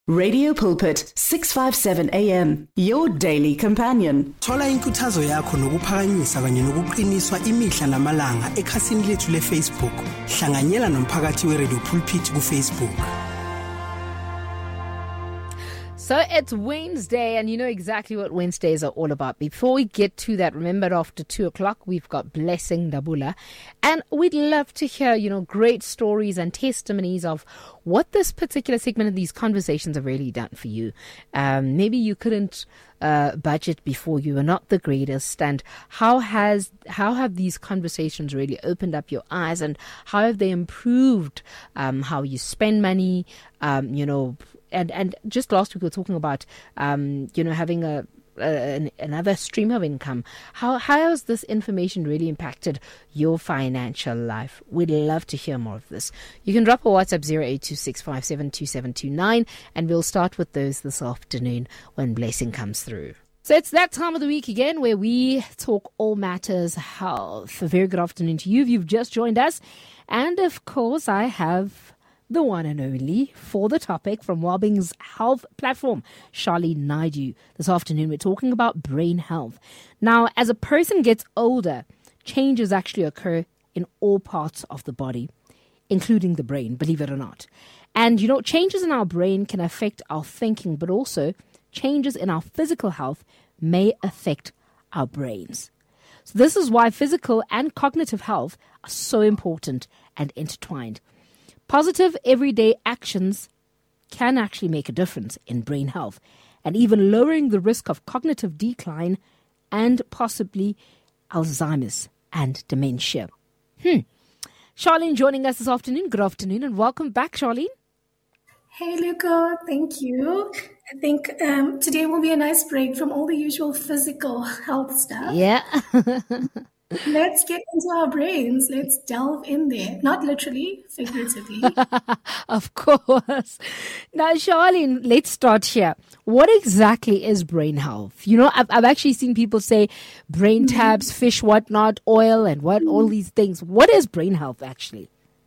Radio Pulpit 657 AM, your daily companion. Thola inkuthazo yakho nokuphakanyiswa kanye nokuqiniswa imihla namalanga ekhasini lethu leFacebook. Hlanganyela nomphakathi weRadio Pulpit kuFacebook. So it's Wednesday, and you know exactly what Wednesdays are all about. Before we get to that, remember after 2 o'clock, we've got Blessing Dabula. And we'd love to hear, great stories and testimonies of what this particular segment of these conversations have really done for you. Maybe you couldn't budget before, you were not the greatest, and how have these conversations really opened up your eyes, and how have they improved how you spend money, And just last week we were talking about, having another stream of income. How has this information really impacted your financial life? We'd love to hear more of this. You can drop a WhatsApp 0826572729, and we'll start with those this afternoon when Blessing comes through. So it's that time of the week again where we talk all matters health. A very good afternoon to you if you've just joined us. And of course, I have the one and only for the topic from Wellbeing's health platform, Charlene Naidoo. This afternoon, we're talking about brain health. Now, as a person gets older, changes actually occur in all parts of the body, including the brain, believe it or not. And, changes in our brain can affect our thinking, but also changes in our physical health may affect our brains. So this is why physical and cognitive health are so important and intertwined. Positive everyday actions can actually make a difference in brain health and even lowering the risk of cognitive decline and possibly Alzheimer's and dementia. Charlene joining us this afternoon. Good afternoon and welcome back, Charlene. Hey, Luca. Thank you. I think today will be a nice break from all the usual physical health stuff. Yeah. Let's get into our brains. Let's delve in there. Not literally, figuratively. Of course. Now, Charlene, let's start here. What exactly is brain health? I've actually seen people say brain tabs, fish, whatnot, oil, and all these things. What is brain health actually?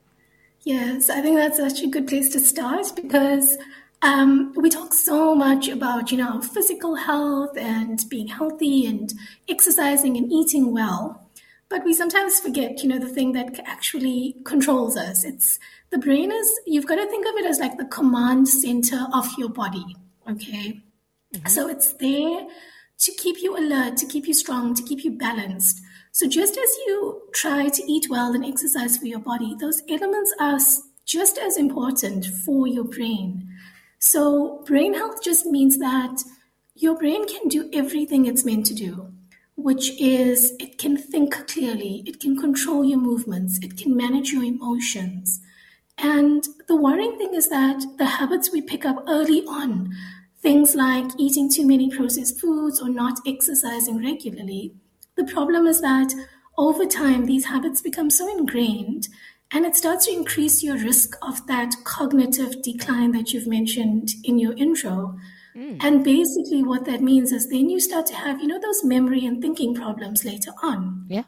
Yes, I think that's such a good place to start because we talk so much about, our physical health and being healthy and exercising and eating well. But we sometimes forget, the thing that actually controls us. It's the brain you've got to think of it as like the command center of your body, okay? Mm-hmm. So it's there to keep you alert, to keep you strong, to keep you balanced. So just as you try to eat well and exercise for your body, those elements are just as important for your brain. So brain health just means that your brain can do everything it's meant to do, which is it can think clearly, it can control your movements, it can manage your emotions. And the worrying thing is that the habits we pick up early on, things like eating too many processed foods or not exercising regularly, the problem is that over time, these habits become so ingrained and it starts to increase your risk of that cognitive decline that you've mentioned in your intro. And basically what that means is then you start to have, those memory and thinking problems later on. Yeah.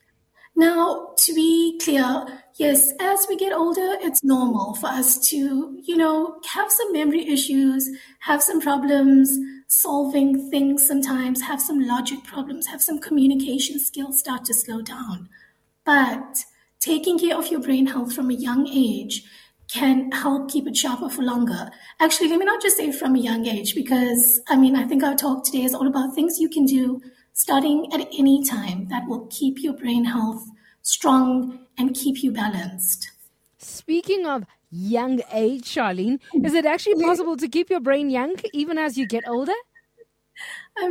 Now, to be clear, yes, as we get older, it's normal for us to, have some memory issues, have some problems solving things sometimes, have some logic problems, have some communication skills start to slow down. But taking care of your brain health from a young age can help keep it sharper for longer. Actually, let me not just say from a young age, because, I think our talk today is all about things you can do starting at any time that will keep your brain health strong and keep you balanced. Speaking of young age, Charlene, is it actually possible to keep your brain young even as you get older? I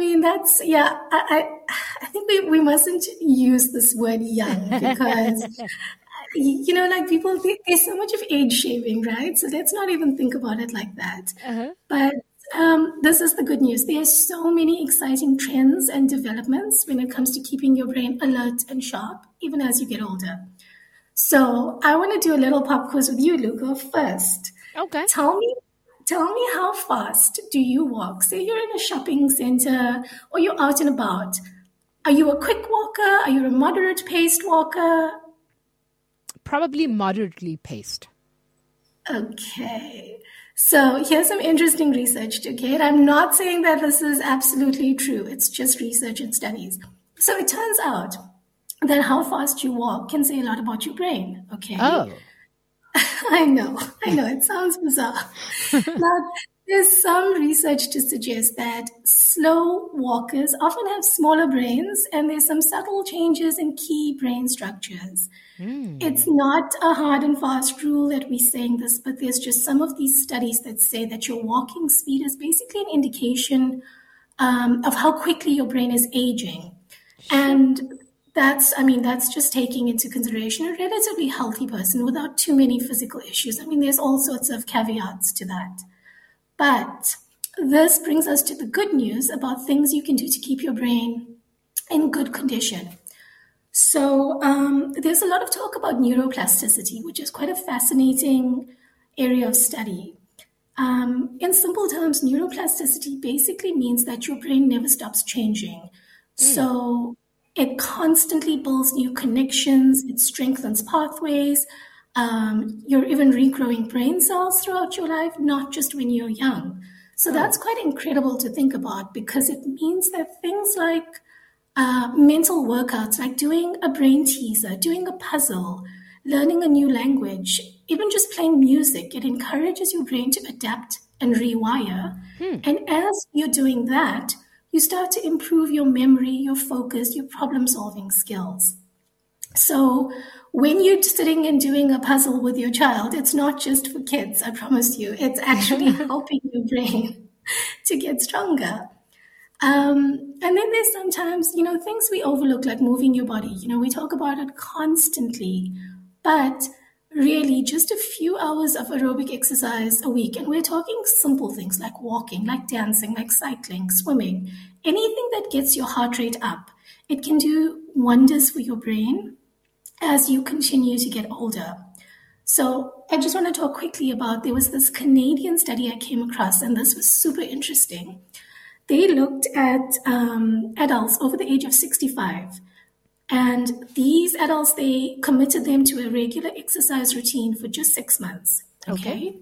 think we mustn't use this word young because people, there's so much of age shaming, right? So let's not even think about it like that. Uh-huh. But this is the good news. There are so many exciting trends and developments when it comes to keeping your brain alert and sharp, even as you get older. So I want to do a little pop quiz with you, Luca, first. Okay. Tell me how fast do you walk? Say you're in a shopping center or you're out and about. Are you a quick walker? Are you a moderate paced walker? Probably moderately paced. Okay. So here's some interesting research, okay? And I'm not saying that this is absolutely true. It's just research and studies. So it turns out that how fast you walk can say a lot about your brain, okay? Oh. I know, it sounds bizarre. Now, there's some research to suggest that slow walkers often have smaller brains, and there's some subtle changes in key brain structures. It's not a hard and fast rule that we're saying this, but there's just some of these studies that say that your walking speed is basically an indication of how quickly your brain is aging. And that's just taking into consideration a relatively healthy person without too many physical issues. I mean, there's all sorts of caveats to that. But this brings us to the good news about things you can do to keep your brain in good condition. So there's a lot of talk about neuroplasticity, which is quite a fascinating area of study. In simple terms, neuroplasticity basically means that your brain never stops changing. So it constantly builds new connections, it strengthens pathways, you're even regrowing brain cells throughout your life, not just when you're young. So that's quite incredible to think about, because it means that things like mental workouts, like doing a brain teaser, doing a puzzle, learning a new language, even just playing music, it encourages your brain to adapt and rewire. And as you're doing that, you start to improve your memory, your focus, your problem-solving skills. So when you're sitting and doing a puzzle with your child, it's not just for kids, I promise you. It's actually helping your brain to get stronger. And then there's sometimes, things we overlook, like moving your body. We talk about it constantly, but really just a few hours of aerobic exercise a week. And we're talking simple things like walking, like dancing, like cycling, swimming, anything that gets your heart rate up. It can do wonders for your brain as you continue to get older. So I just want to talk quickly about, there was this Canadian study I came across, and this was super interesting. They looked at adults over the age of 65. And these adults, they committed them to a regular exercise routine for just 6 months. Okay.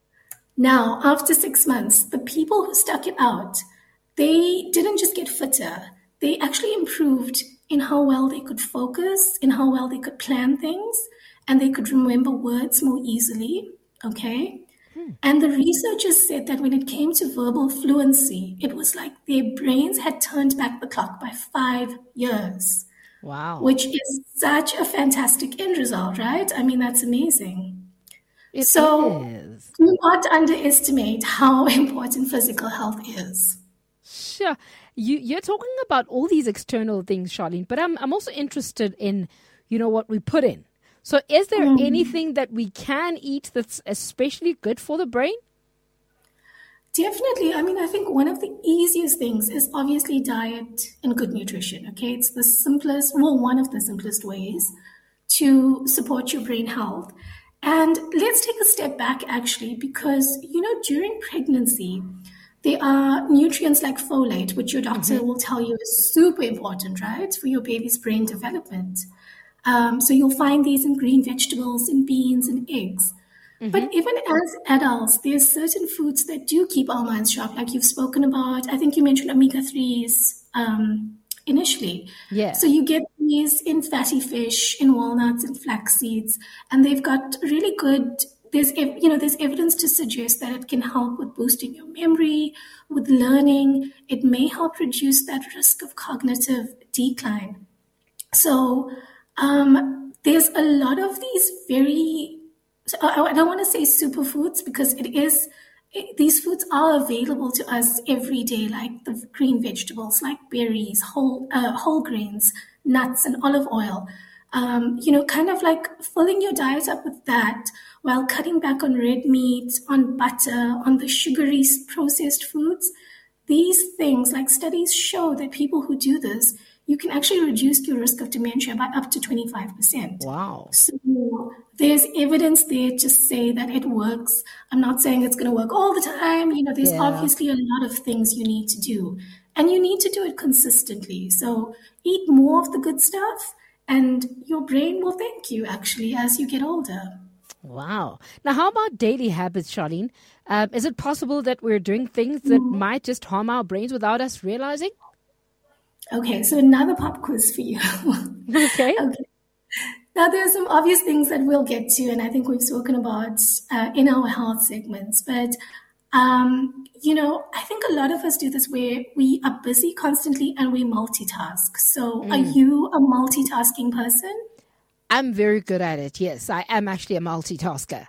Now, after 6 months, the people who stuck it out, they didn't just get fitter. They actually improved in how well they could focus, in how well they could plan things, and they could remember words more easily. Okay. And the researchers said that when it came to verbal fluency, it was like their brains had turned back the clock by 5 years. Wow. Which is such a fantastic end result, right? I mean, that's amazing. It so is. Do not underestimate how important physical health is. Sure. You're talking about all these external things, Charlene, but I'm also interested in, what we put in. So is there anything that we can eat that's especially good for the brain? Definitely. I mean, I think one of the easiest things is obviously diet and good nutrition, okay? It's one of the simplest ways to support your brain health. And let's take a step back, actually, because, during pregnancy, there are nutrients like folate, which your doctor will tell you is super important, right, for your baby's brain development. So you'll find these in green vegetables, in beans, and eggs. But even as adults, there's certain foods that do keep our minds sharp, like you've spoken about. I think you mentioned omega-3s initially. Yeah. So you get these in fatty fish, in walnuts, and flax seeds, and they've got really good. There's evidence to suggest that it can help with boosting your memory, with learning. It may help reduce that risk of cognitive decline. So there's a lot of these I don't want to say superfoods, because these foods are available to us every day, like the green vegetables, like berries, whole grains, nuts, and olive oil. Kind of like filling your diet up with that while cutting back on red meat, on butter, on the sugary processed foods. These things, like studies show that people who do this, you can actually reduce your risk of dementia by up to 25%. Wow. So there's evidence there to say that it works. I'm not saying it's going to work all the time. There's obviously a lot of things you need to do, and you need to do it consistently. So eat more of the good stuff, and your brain will thank you, actually, as you get older. Wow. Now, how about daily habits, Charlene? Is it possible that we're doing things that might just harm our brains without us realizing? Okay, so another pop quiz for you. Okay. Now, there are some obvious things that we'll get to, and I think we've spoken about in our health segments. But, I think a lot of us do this where we are busy constantly and we multitask. So are you a multitasking person? I'm very good at it. Yes, I am actually a multitasker.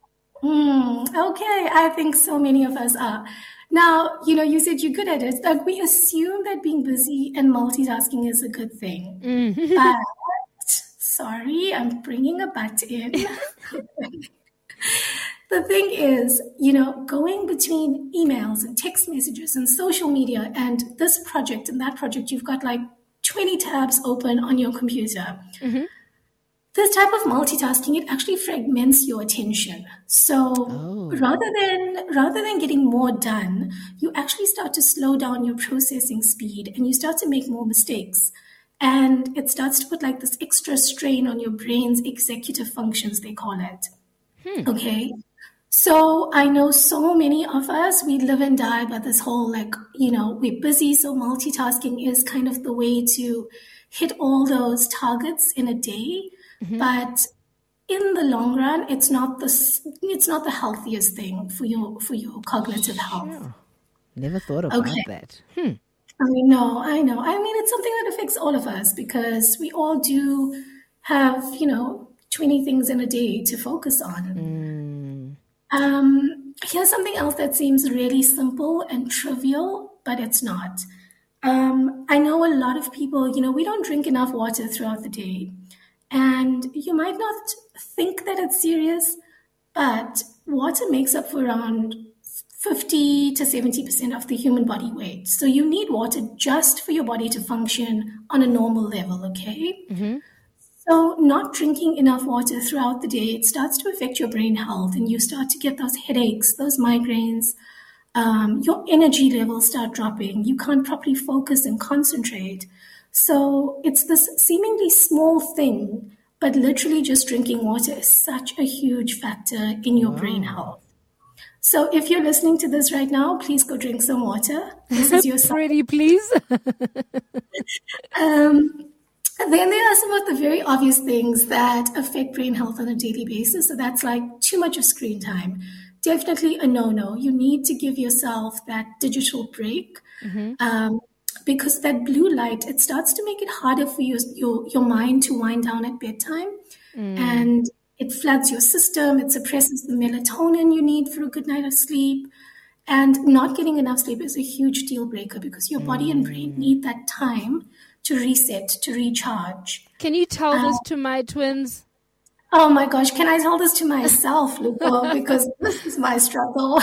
Okay, I think so many of us are. Now, you said you're good at it. Like, we assume that being busy and multitasking is a good thing. But, sorry, I'm bringing a but in. The thing is, going between emails and text messages and social media and this project and that project, you've got like 20 tabs open on your computer. This type of multitasking, it actually fragments your attention. So rather than getting more done, you actually start to slow down your processing speed and you start to make more mistakes. And it starts to put like this extra strain on your brain's executive functions, they call it. Okay. So I know so many of us, we live and die by this whole we're busy. So multitasking is kind of the way to hit all those targets in a day. But in the long run, it's not the healthiest thing for your cognitive health. Sure. Never thought about that. I know. I mean, it's something that affects all of us because we all do have, 20 things in a day to focus on. Here's something else that seems really simple and trivial, but it's not. I know a lot of people, we don't drink enough water throughout the day. And you might not think that it's serious, but water makes up for around 50 to 70% of the human body weight. So you need water just for your body to function on a normal level, okay? So not drinking enough water throughout the day, it starts to affect your brain health and you start to get those headaches, those migraines. Your energy levels start dropping. You can't properly focus and concentrate. So it's this seemingly small thing, but literally just drinking water is such a huge factor in your brain health. So if you're listening to this right now, please go drink some water. This is your Pretty please. Then there are some of the very obvious things that affect brain health on a daily basis. So that's like too much of screen time. Definitely a no-no. You need to give yourself that digital break. Because that blue light, it starts to make it harder for your mind to wind down at bedtime. And it floods your system. It suppresses the melatonin you need for a good night of sleep. And not getting enough sleep is a huge deal breaker because your body and brain need that time to reset, to recharge. Can you tell this to my twins? Oh my gosh, can I tell this to myself, Lupo? Because this is my struggle.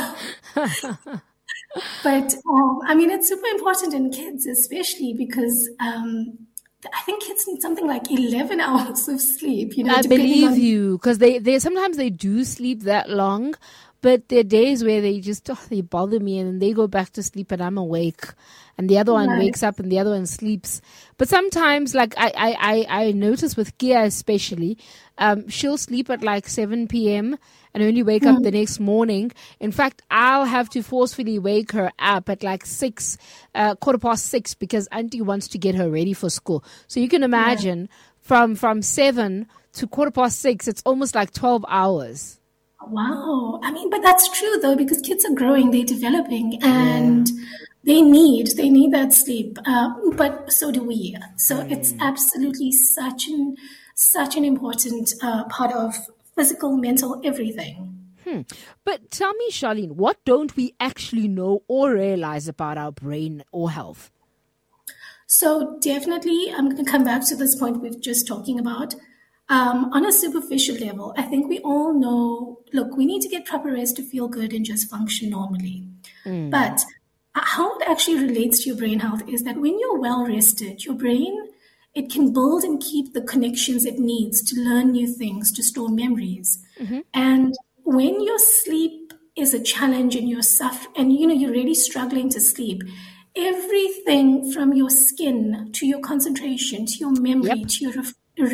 But, it's super important in kids, especially because I think kids need something like 11 hours of sleep. I believe you, because they sometimes they do sleep that long, but there are days where they just, they bother me and then they go back to sleep and I'm awake and the other one wakes up and the other one sleeps. But sometimes, like I notice with Gia especially, she'll sleep at like 7 p.m. and only wake up the next morning. In fact, I'll have to forcefully wake her up at like 6:15 because Auntie wants to get her ready for school. So you can imagine from 7 to 6:15, it's almost like 12 hours. Wow. But that's true though, because kids are growing, they're developing and they need that sleep. But so do we. So it's absolutely such an important part of physical, mental, everything. But tell me, Charlene, what don't we actually know or realize about our brain or health? So definitely, I'm going to come back to this point we've just talking about. On a superficial level, I think we all know, look, we need to get proper rest to feel good and just function normally. But how it actually relates to your brain health is that when you're well rested, your brain, it can build and keep the connections it needs to learn new things, to store memories. And when your sleep is a challenge and you're you're really struggling to sleep, everything from your skin to your concentration, to your memory, to your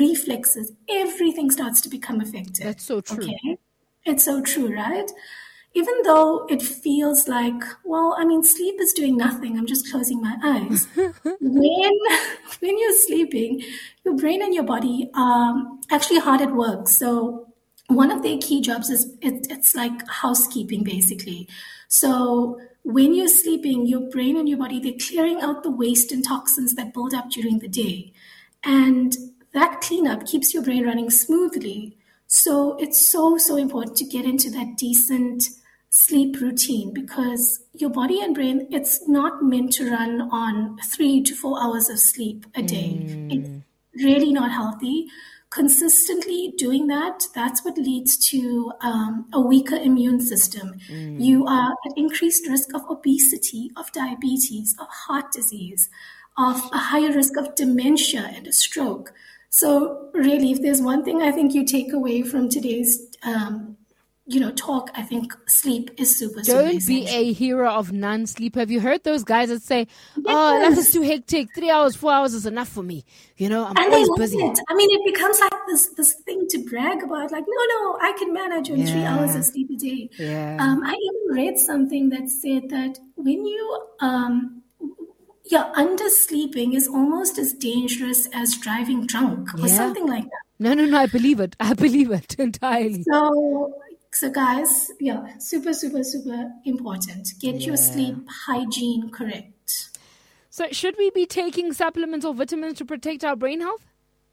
reflexes, everything starts to become affected. That's so true. Okay? It's so true, right? even though it feels like, well, I mean, sleep is doing nothing. I'm just closing my eyes. when you're sleeping, your brain and your body are actually hard at work. So one of their key jobs is it's like housekeeping, basically. So when you're sleeping, your brain and your body, they're clearing out the waste and toxins that build up during the day. And that cleanup keeps your brain running smoothly. So it's so, so important to get into that decent sleep routine, because your body and brain, it's not meant to run on 3 to 4 hours of sleep a day. It's really not healthy. Consistently doing that, that's what leads to a weaker immune system. You are at increased risk of obesity, of diabetes, of heart disease, of a higher risk of dementia and a stroke. So really, if there's one thing I think you take away from today's talk, I think sleep is super, super Don't essential. be a hero of non-sleep. Have you heard those guys that say, oh, life is too hectic. 3 hours, 4 hours is enough for me. I'm And they always love busy. it. I mean, it becomes like this thing to brag about. Like, no, I can manage on 3 hours of sleep a day. Yeah. I even read something that said that when you you're undersleeping is almost as dangerous as driving drunk or something like that. No, I believe it. I believe it entirely. So guys, super, super, super important. Get your sleep hygiene correct. So should we be taking supplements or vitamins to protect our brain health?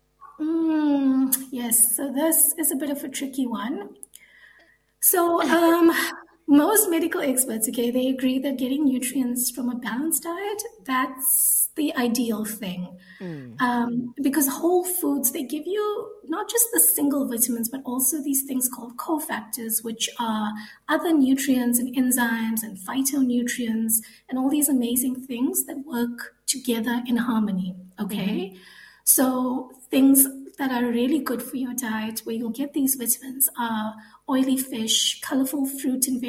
Yes, so this is a bit of a tricky one. So most medical experts, they agree that getting nutrients from a balanced diet, that's the ideal thing. Because whole foods, they give you not just the single vitamins, but also these things called cofactors, which are other nutrients and enzymes and phytonutrients and all these amazing things that work together in harmony, okay? So things that are really good for your diet, where you'll get these vitamins, are oily fish, colorful fruit and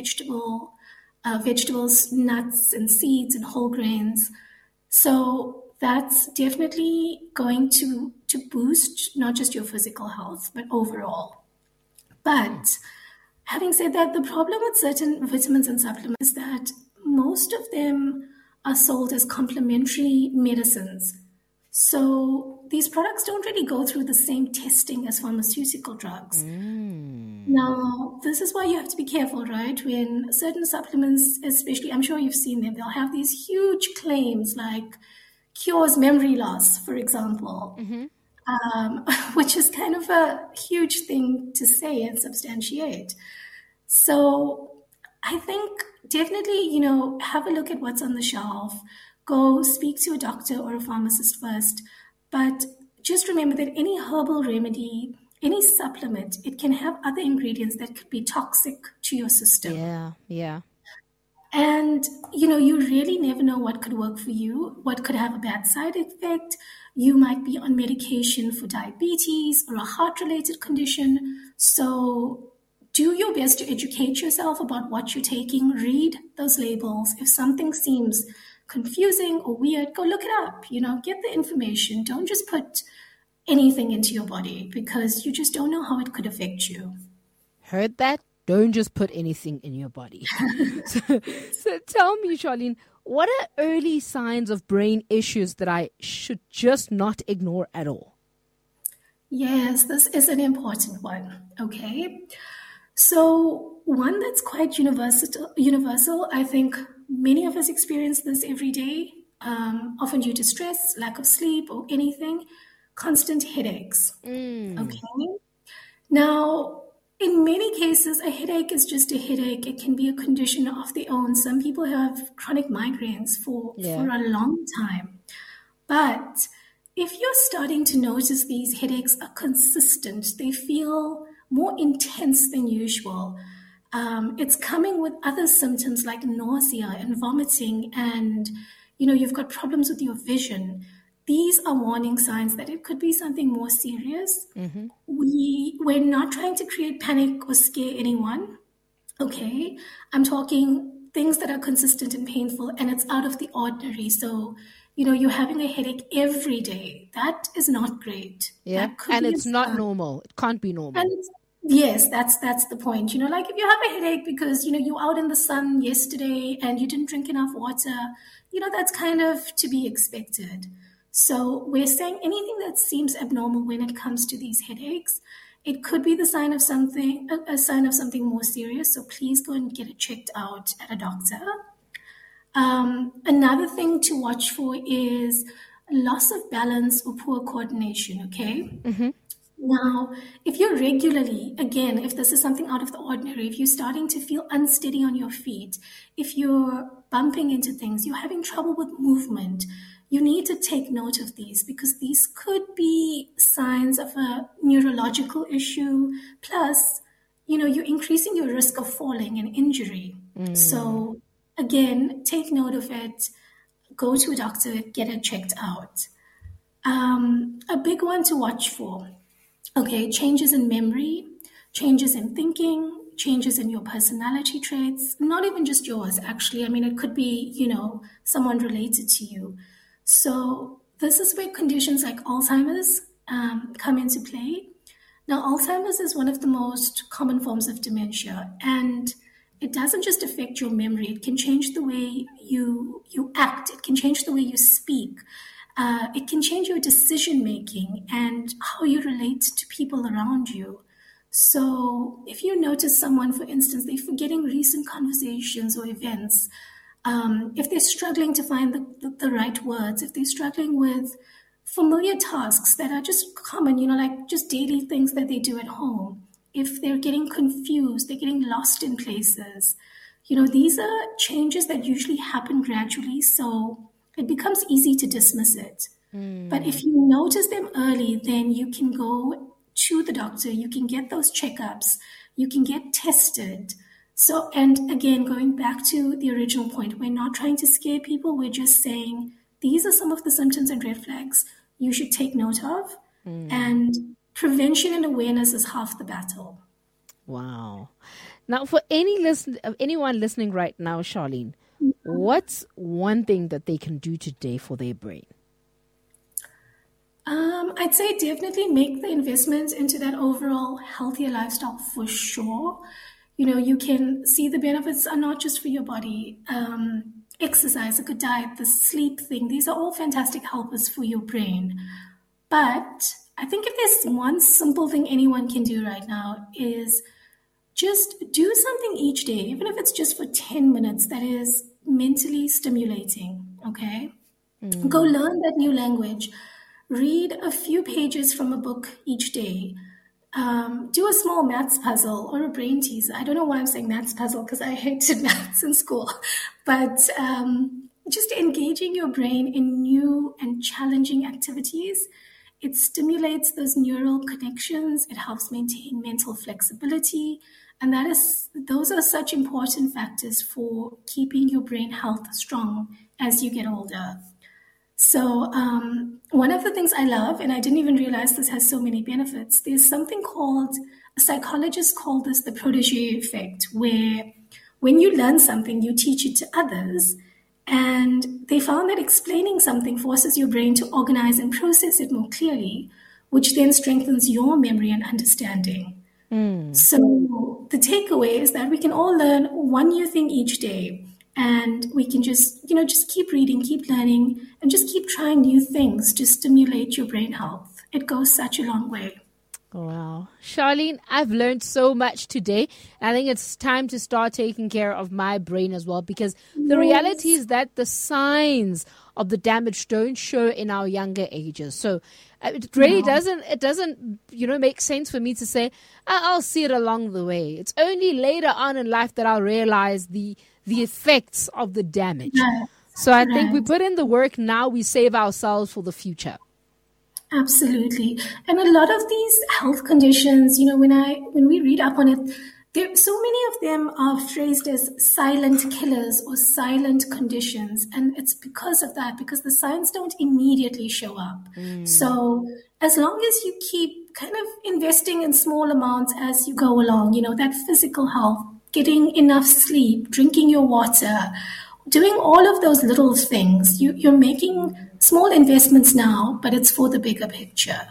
vegetables, nuts and seeds and whole grains. So that's definitely going to boost not just your physical health, but overall. But having said that, the problem with certain vitamins and supplements is that most of them are sold as complementary medicines. So these products don't really go through the same testing as pharmaceutical drugs. Now, this is why you have to be careful, right? When certain supplements, especially, I'm sure you've seen them, they'll have these huge claims like cures memory loss, for example, which is kind of a huge thing to say and substantiate. So I think definitely, have a look at what's on the shelf. Go speak to a doctor or a pharmacist first. But just remember that any herbal remedy, any supplement, it can have other ingredients that could be toxic to your system. Yeah. And, you really never know what could work for you, what could have a bad side effect. You might be on medication for diabetes or a heart-related condition. So do your best to educate yourself about what you're taking. Read those labels. If something seems confusing or weird, go look it up. Get the information. Don't just put anything into your body, because you just don't know how it could affect you. Heard that? Don't just put anything in your body. So tell me, Charlene, what are early signs of brain issues that I should just not ignore at all? Yes, this is an important one, okay? So one that's quite universal, I think many of us experience this every day, often due to stress, lack of sleep, or anything, constant headaches, okay? Now, in many cases, a headache is just a headache. It can be a condition of their own. Some people have chronic migraines for a long time. But if you're starting to notice these headaches are consistent, they feel more intense than usual, it's coming with other symptoms like nausea and vomiting, and you've got problems with your vision. These are warning signs that it could be something more serious. We're not trying to create panic or scare anyone, okay? I'm talking things that are consistent and painful, and it's out of the ordinary. So, you're having a headache every day. That is not great. Yeah, and it's not normal. It can't be normal. And Yes, that's the point. Like if you have a headache because, you were out in the sun yesterday and you didn't drink enough water, that's kind of to be expected. So we're saying anything that seems abnormal when it comes to these headaches, it could be the sign of something, a sign of something more serious. So please go and get it checked out at a doctor. Another thing to watch for is loss of balance or poor coordination, okay? Mm-hmm. Now, if you're regularly, again, if this is something out of the ordinary, if you're starting to feel unsteady on your feet, if you're bumping into things, you're having trouble with movement, you need to take note of these because these could be signs of a neurological issue. Plus, you're increasing your risk of falling and injury. So, again, take note of it, go to a doctor, get it checked out. A big one to watch for. Okay, changes in memory, changes in thinking, changes in your personality traits, not even just yours, actually. I mean, it could be, someone related to you. So this is where conditions like Alzheimer's come into play. Now, Alzheimer's is one of the most common forms of dementia, and it doesn't just affect your memory. It can change the way you act. It can change the way you speak. It can change your decision-making and how you relate to people around you. So if you notice someone, for instance, they're forgetting recent conversations or events, if they're struggling to find the right words, if they're struggling with familiar tasks that are just common, like just daily things that they do at home, if they're getting confused, they're getting lost in places, these are changes that usually happen gradually. So it becomes easy to dismiss it. But if you notice them early, then you can go to the doctor, you can get those checkups, you can get tested. So, and again, going back to the original point, we're not trying to scare people. We're just saying these are some of the symptoms and red flags you should take note of. And prevention and awareness is half the battle. Wow. Now, for anyone listening right now, Charlene, what's one thing that they can do today for their brain? I'd say definitely make the investment into that overall healthier lifestyle for sure. You can see the benefits are not just for your body. Exercise, a good diet, the sleep thing, these are all fantastic helpers for your brain. But I think if there's one simple thing anyone can do right now is just do something each day, even if it's just for 10 minutes, that is mentally stimulating, okay? Go learn that new language. Read a few pages from a book each day. Do a small maths puzzle or a brain teaser. I don't know why I'm saying maths puzzle because I hated maths in school. But just engaging your brain in new and challenging activities, it stimulates those neural connections. It helps maintain mental flexibility. And those are such important factors for keeping your brain health strong as you get older. So one of the things I love, and I didn't even realize this has so many benefits, there's something called, psychologists call this the protege effect, where when you learn something, you teach it to others. And they found that explaining something forces your brain to organize and process it more clearly, which then strengthens your memory and understanding. So the takeaway is that we can all learn one new thing each day. And we can just keep reading, keep learning, and just keep trying new things to stimulate your brain health. It goes such a long way. Wow. Charlene, I've learned so much today. I think it's time to start taking care of my brain as well, because the reality is that the signs of the damage don't show in our younger ages. So it really doesn't make sense for me to say, I'll see it along the way. It's only later on in life that I'll realize the effects of the damage. Right. So I think we put in the work now, we save ourselves for the future. Absolutely. And a lot of these health conditions, when we read up on it, so many of them are phrased as silent killers or silent conditions. And it's because of that, because the signs don't immediately show up. So as long as you keep kind of investing in small amounts as you go along, that physical health, getting enough sleep, drinking your water, doing all of those little things, you're making small investments now, but it's for the bigger picture.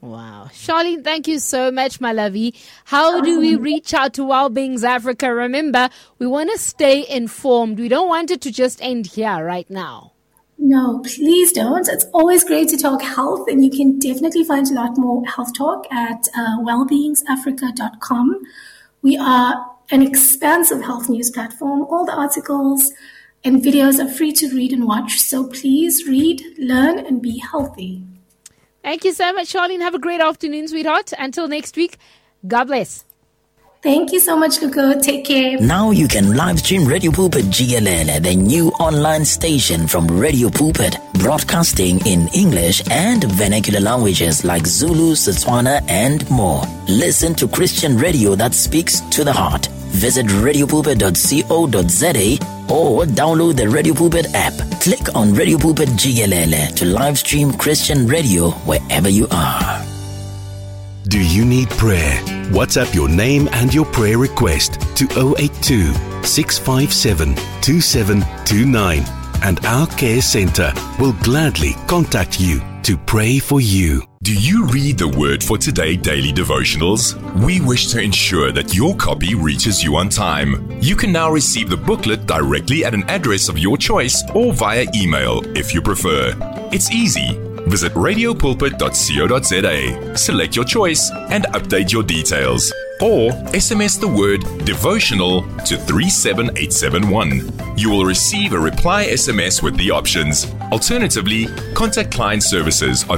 Wow. Charlene, thank you so much, my lovey. How do we reach out to Wellbeings Africa? Remember, we want to stay informed. We don't want it to just end here right now. No, please don't. It's always great to talk health, and you can definitely find a lot more health talk at wellbeingsafrica.com. We are an expansive health news platform. All the articles and videos are free to read and watch. So please read, learn, and be healthy. Thank you so much, Charlene. Have a great afternoon, sweetheart. Until next week, God bless. Thank you so much, Luca. Take care. Now you can live stream Radio Pulpit GLL, the new online station from Radio Pulpit, broadcasting in English and vernacular languages like Zulu, Setswana, and more. Listen to Christian radio that speaks to the heart. Visit radiopulpit.co.za or download the Radio Pulpit app. Click on Radio Pulpit GLL to live stream Christian radio wherever you are. Do you need prayer? WhatsApp your name and your prayer request to 082 657 2729 and our care center will gladly contact you to pray for you. Do you read the Word for Today daily devotionals? We wish to ensure that your copy reaches you on time. You can now receive the booklet directly at an address of your choice or via email if you prefer. It's easy. Visit radiopulpit.co.za, select your choice and update your details. Or SMS the word devotional to 37871. You will receive a reply SMS with the options. Alternatively, contact client services on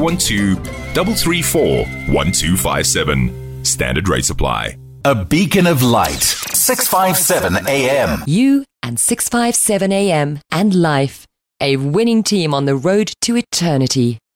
012-334-1257. Standard rates apply. A beacon of light, 657 AM. You and 657 AM and life. A winning team on the road to eternity.